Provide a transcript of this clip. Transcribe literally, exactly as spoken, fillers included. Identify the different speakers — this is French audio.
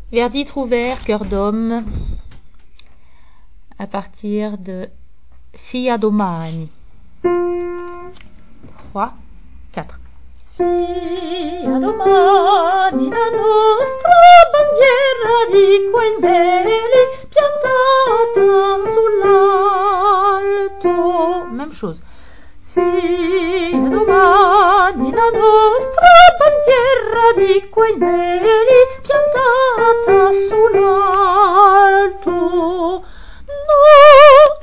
Speaker 1: Vers titre ouvert, cœur d'homme, à partir de Fia domani. trois, quatre.
Speaker 2: Fia domani la nostra bandiera di quei veli piantata sull'alto.
Speaker 1: Même chose.
Speaker 2: Fia domani la nostra bandiera di quei veli piantata sull'alto.